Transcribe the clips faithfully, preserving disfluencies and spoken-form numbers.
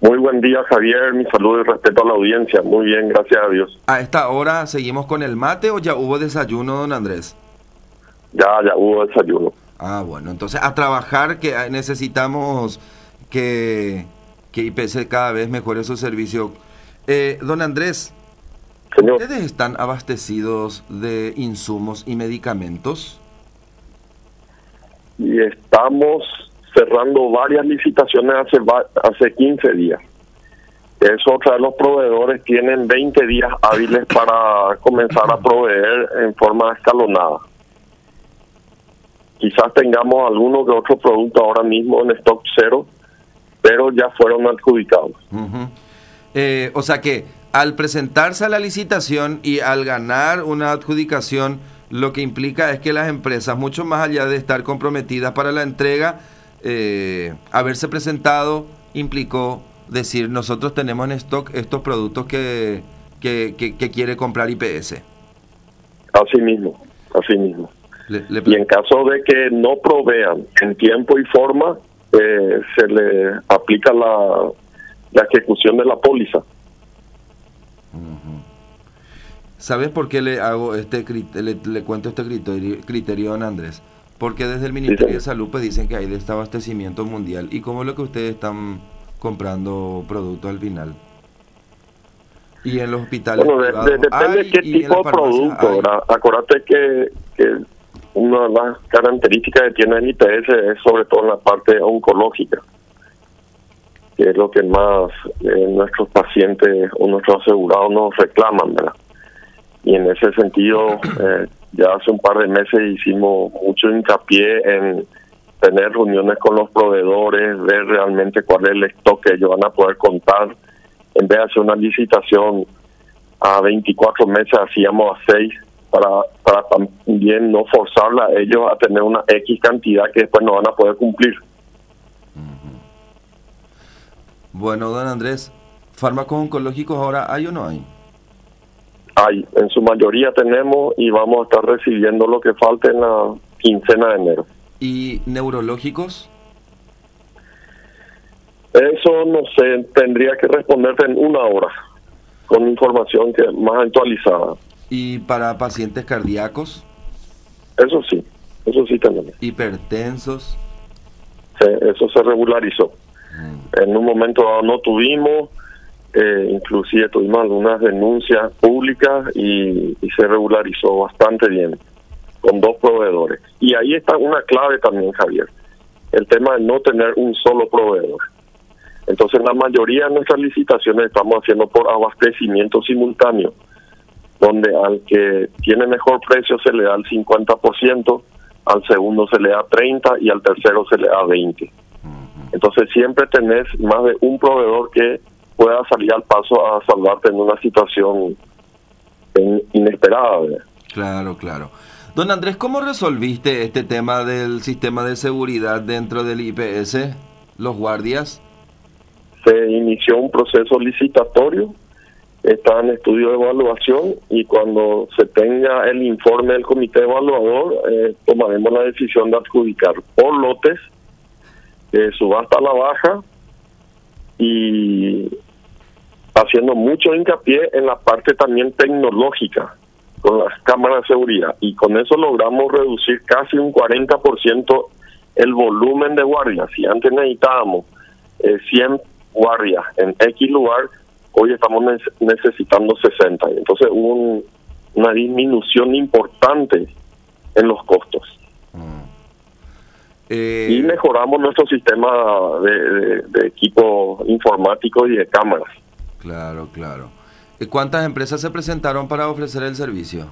Muy buen día, Javier. Mi saludo y respeto a la audiencia. Muy bien, gracias a Dios. ¿A esta hora seguimos con el mate o ya hubo desayuno, don Andrés? Ya, ya hubo desayuno. Ah, bueno, entonces a trabajar, que necesitamos que, que I P S cada vez mejore su servicio. Eh, don Andrés, Señor. ¿Ustedes están abastecidos de insumos y medicamentos? Y estamos cerrando varias licitaciones hace hace quince días. Eso, otra vez, los proveedores tienen veinte días hábiles para comenzar a proveer en forma escalonada. Quizás tengamos alguno que otro producto ahora mismo en stock cero, pero ya fueron adjudicados. Uh-huh. eh, o sea que al presentarse a la licitación y al ganar una adjudicación, lo que implica es que las empresas, mucho más allá de estar comprometidas para la entrega, eh, haberse presentado implicó decir, nosotros tenemos en stock estos productos que, que, que, que quiere comprar I P S. Así mismo, así mismo. Le, le... Y en caso de que no provean en tiempo y forma, eh, se le aplica la, la ejecución de la póliza. Uh-huh. ¿Sabes por qué le hago este le, le cuento este criterio, criterio, don Andrés? Porque desde el Ministerio sí, de Salud pues dicen que hay desabastecimiento mundial. ¿Y cómo es lo que ustedes están comprando productos al final? Y en los hospitales bueno, de, de, depende de qué tipo de producto. Acuérdate que, que una de las características que tiene el I P S es sobre todo en la parte oncológica, que es lo que más eh, nuestros pacientes o nuestros asegurados nos reclaman, ¿verdad? Y en ese sentido, eh, ya hace un par de meses hicimos mucho hincapié en tener reuniones con los proveedores, ver realmente cuál es el stock que ellos van a poder contar. En vez de hacer una licitación a veinticuatro meses, hacíamos a seis, para, para también no forzarla a ellos a tener una X cantidad que después no van a poder cumplir. Bueno, don Andrés, ¿fármacos oncológicos ahora hay o no hay? Hay, en su mayoría tenemos y vamos a estar recibiendo lo que falte en la quincena de enero. ¿Y neurológicos? Eso no sé, tendría que responderte en una hora, con información que más actualizada. ¿Y para pacientes cardíacos? Eso sí, eso sí tenemos. ¿Hipertensos? Sí, eso se regularizó. Mm. En un momento dado no tuvimos, eh, inclusive tuvimos algunas denuncias públicas y, y se regularizó bastante bien con dos proveedores. Y ahí está una clave también, Javier, el tema de no tener un solo proveedor. Entonces, la mayoría de nuestras licitaciones estamos haciendo por abastecimiento simultáneo, donde al que tiene mejor precio se le da el cincuenta por ciento, al segundo se le da treinta por ciento y al tercero se le da veinte por ciento. Entonces, siempre tenés más de un proveedor que pueda salir al paso a salvarte en una situación inesperada, ¿verdad? Claro, claro. Don Andrés, ¿cómo resolviste este tema del sistema de seguridad dentro del I P S, los guardias? Se inició un proceso licitatorio, está en estudio de evaluación y cuando se tenga el informe del comité evaluador, eh, tomaremos la decisión de adjudicar por lotes, eh, subasta a la baja y haciendo mucho hincapié en la parte también tecnológica con las cámaras de seguridad, y con eso logramos reducir casi un cuarenta por ciento el volumen de guardias. Si antes necesitábamos eh, cien guardias en X lugar, hoy estamos ne- necesitando sesenta. Entonces hubo un, una disminución importante en los costos. Mm. Eh... Y mejoramos nuestro sistema de, de, de equipo informático y de cámaras. Claro, claro. ¿Cuántas empresas se presentaron para ofrecer el servicio?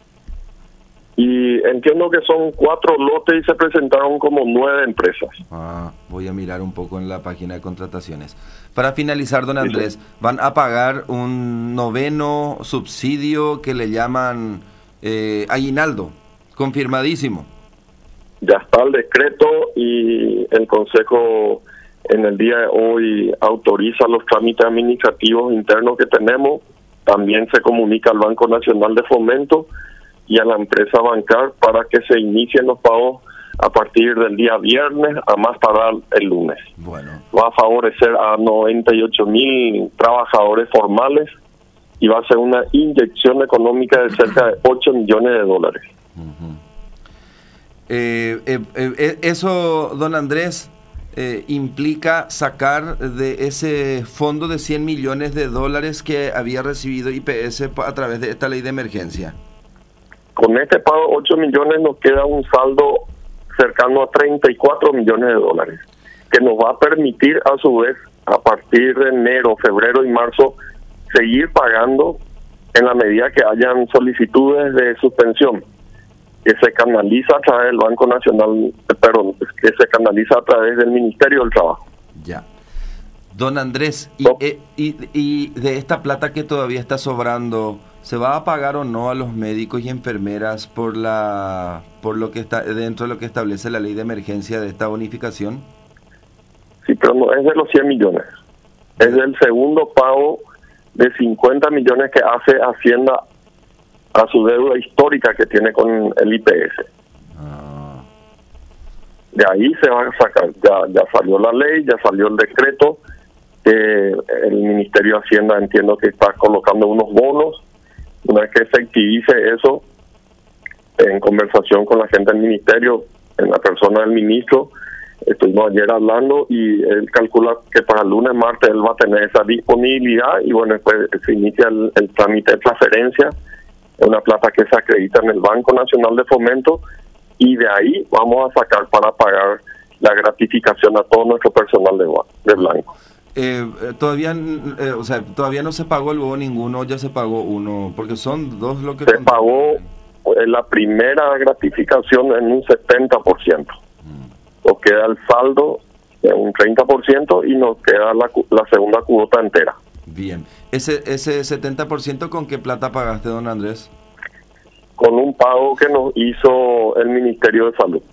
Y entiendo que son cuatro lotes y se presentaron como nueve empresas. Ah, voy a mirar un poco en la página de contrataciones. Para finalizar, don Andrés, sí, sí. ¿Van a pagar un noveno subsidio que le llaman eh, aguinaldo? Confirmadísimo. Ya está el decreto y el Consejo en el día de hoy autoriza los trámites administrativos internos que tenemos. También se comunica al Banco Nacional de Fomento y a la empresa Bancar para que se inicien los pagos a partir del día viernes a más tardar el lunes. Bueno. Va a favorecer a noventa y ocho mil trabajadores formales y va a ser una inyección económica de cerca de ocho millones de dólares. Uh-huh. eh, eh, eh, eso, don Andrés, eh, implica sacar de ese fondo de cien millones de dólares que había recibido I P S a través de esta ley de emergencia. Con este pago ocho millones nos queda un saldo cercano a treinta y cuatro millones de dólares, que nos va a permitir a su vez, a partir de enero, febrero y marzo, seguir pagando en la medida que hayan solicitudes de suspensión, que se canaliza a través del Banco Nacional, perdón, que se canaliza a través del Ministerio del Trabajo. Ya. Don Andrés, y, no. eh, y, y de esta plata que todavía está sobrando, ¿se va a pagar o no a los médicos y enfermeras por la por lo que está dentro de lo que establece la ley de emergencia de esta bonificación? Sí, pero no es de los cien millones. Es del segundo pago de cincuenta millones que hace Hacienda a su deuda histórica que tiene con el I P S. Ah. De ahí se va a sacar. Ya, ya salió la ley, ya salió el decreto. Eh, el Ministerio de Hacienda entiendo que está colocando unos bonos. Una vez que se activice eso, en conversación con la gente del ministerio, en la persona del ministro, estuvimos ayer hablando y él calcula que para el lunes, martes él va a tener esa disponibilidad y bueno, después se inicia el, el trámite de transferencia, una plata que se acredita en el Banco Nacional de Fomento y de ahí vamos a sacar para pagar la gratificación a todo nuestro personal de, de blanco. Eh, todavía eh, o sea, todavía no se pagó el bono ninguno, ya se pagó uno, porque son dos lo que... Se pagó eh, la primera gratificación en un setenta por ciento. Mm. Nos queda el saldo de un treinta por ciento y nos queda la, la segunda cuota entera. Bien. Ese ese setenta por ciento, ¿con qué plata pagaste, don Andrés? Con un pago que nos hizo el Ministerio de Salud.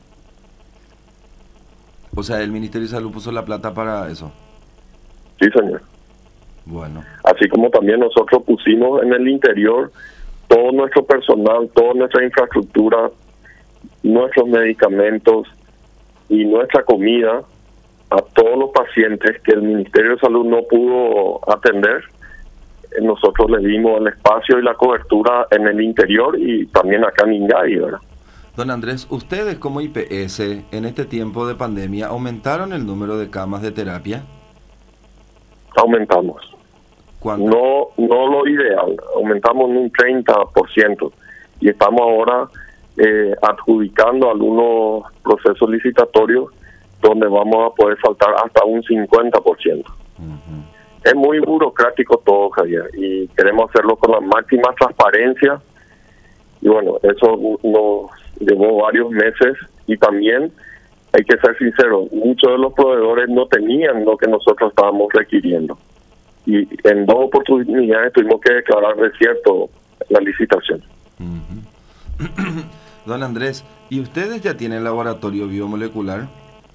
O sea, el Ministerio de Salud puso la plata para eso. Sí, señor. Bueno. Así como también nosotros pusimos en el interior todo nuestro personal, toda nuestra infraestructura, nuestros medicamentos y nuestra comida a todos los pacientes que el Ministerio de Salud no pudo atender. Nosotros le dimos el espacio y la cobertura en el interior y también acá en Ingay, ¿verdad? Don Andrés, ustedes como I P S en este tiempo de pandemia, ¿aumentaron el número de camas de terapia? Aumentamos. ¿Cuánto? No, no lo ideal, aumentamos en un treinta por ciento y estamos ahora eh, adjudicando algunos procesos licitatorios donde vamos a poder saltar hasta un cincuenta por ciento. Uh-huh. Es muy burocrático todo, Javier, y queremos hacerlo con la máxima transparencia y bueno, eso nos llevó varios meses y también hay que ser sinceros, muchos de los proveedores no tenían lo que nosotros estábamos requiriendo. Y en dos oportunidades tuvimos que declarar desierto la licitación. Uh-huh. Don Andrés, ¿y ustedes ya tienen laboratorio biomolecular?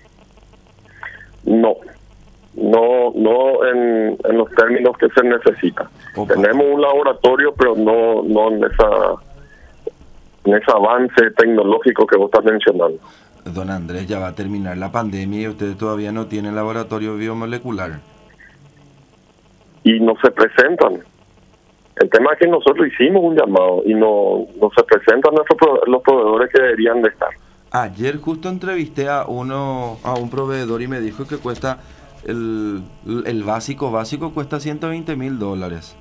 No, no no en, en los términos que se necesita. Opa. Tenemos un laboratorio, pero no no en esa en ese avance tecnológico que vos estás mencionando. Don Andrés, ya va a terminar la pandemia y ustedes todavía no tienen laboratorio biomolecular. Y no se presentan. El tema es que nosotros hicimos un llamado y no, no se presentan nuestros los proveedores que deberían de estar. Ayer justo entrevisté a uno a un proveedor y me dijo que cuesta el, el básico básico cuesta ciento veinte mil dólares.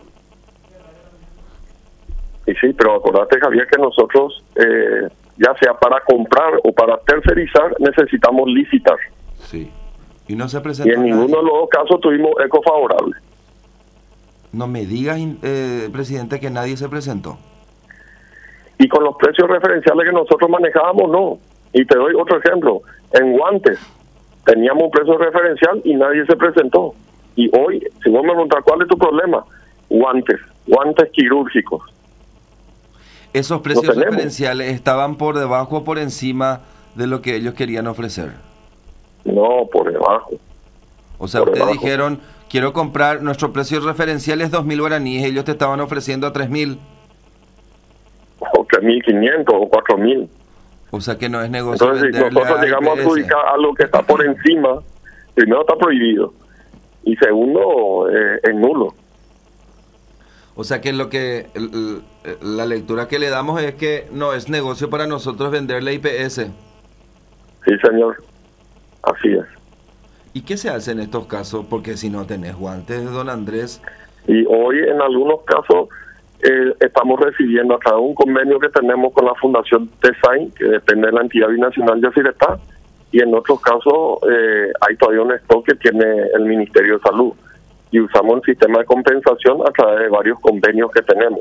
Y sí, pero acordate, Javier, que nosotros eh, ya sea para comprar o para tercerizar necesitamos licitar. Sí. Y no se presentó. Y en ninguno nadie. de los dos casos tuvimos eco favorable. No me digas, eh, presidente, que nadie se presentó. Y con los precios referenciales que nosotros manejábamos, no. Y te doy otro ejemplo. En guantes teníamos un precio referencial y nadie se presentó. Y hoy, si vos me preguntas cuál es tu problema, guantes, guantes quirúrgicos. ¿Esos precios no referenciales estaban por debajo o por encima de lo que ellos querían ofrecer? No, por debajo. O sea, ustedes debajo. Dijeron, quiero comprar, nuestro precio referencial es dos mil guaraníes, ellos te estaban ofreciendo a tres mil. O tres mil quinientos o cuatro mil. O sea que no es negocio. Entonces, si nosotros a llegamos I P S. a adjudicar algo que está por encima, primero está prohibido y segundo eh, es nulo. O sea que lo que el, el, la lectura que le damos es que no es negocio para nosotros venderle I P S. Sí, señor. Así es. ¿Y qué se hace en estos casos? Porque si no tenés guantes, don Andrés. Y hoy en algunos casos eh, estamos recibiendo a través de un convenio que tenemos con la Fundación Design, que depende de la entidad binacional de Asiretá, y en otros casos eh, hay todavía un stock que tiene el Ministerio de Salud. Y usamos el sistema de compensación a través de varios convenios que tenemos.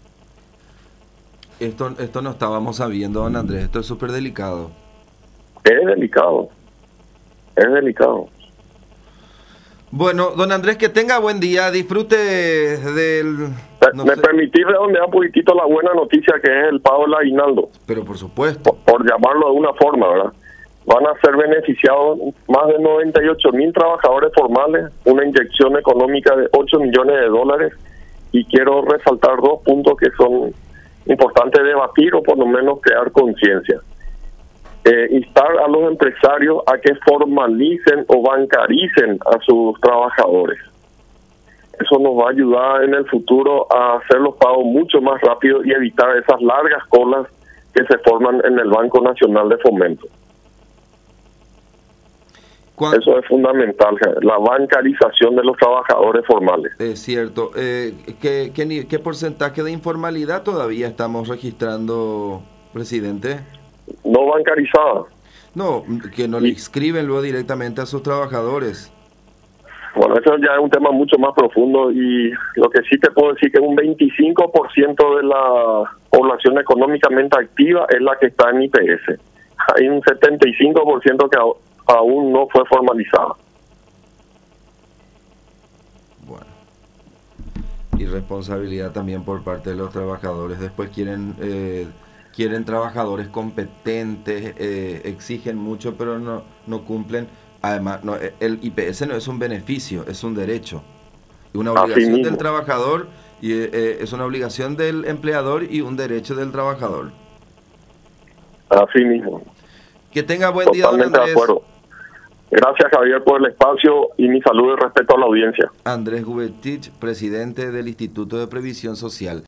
Esto, esto no estábamos sabiendo, don Andrés. Esto es súper delicado. Es delicado. Es delicado. Bueno, don Andrés, que tenga buen día. Disfrute del... No me sé. Permitís redondear un poquitito la buena noticia que es el pago del aguinaldo. Pero por supuesto. Por, por llamarlo de una forma, ¿verdad? Van a ser beneficiados más de noventa y ocho mil trabajadores formales, una inyección económica de ocho millones de dólares, y quiero resaltar dos puntos que son importantes debatir o por lo menos crear conciencia. Eh, instar a los empresarios a que formalicen o bancaricen a sus trabajadores. Eso nos va a ayudar en el futuro a hacer los pagos mucho más rápido y evitar esas largas colas que se forman en el Banco Nacional de Fomento. ¿Cuál? Eso es fundamental, la bancarización de los trabajadores formales. Es cierto. Eh, ¿qué, qué, ¿Qué porcentaje de informalidad todavía estamos registrando, presidente? No bancarizada. No, que no le inscriben luego directamente a sus trabajadores. Bueno, eso ya es un tema mucho más profundo, y lo que sí te puedo decir que un veinticinco por ciento de la población económicamente activa es la que está en I P S. Hay un setenta y cinco por ciento que aún no fue formalizada. Bueno, y responsabilidad también por parte de los trabajadores. Después quieren eh, quieren trabajadores competentes, eh, exigen mucho, pero no no cumplen. Además, no, el I P S no es un beneficio, es un derecho, una obligación del trabajador, y eh, es una obligación del empleador y un derecho del trabajador. Así mismo. Que tenga buen Totalmente día, don Andrés. De acuerdo. Gracias, Javier, por el espacio, y mi saludo y respeto a la audiencia. Andrés Gubetich, presidente del Instituto de Previsión Social.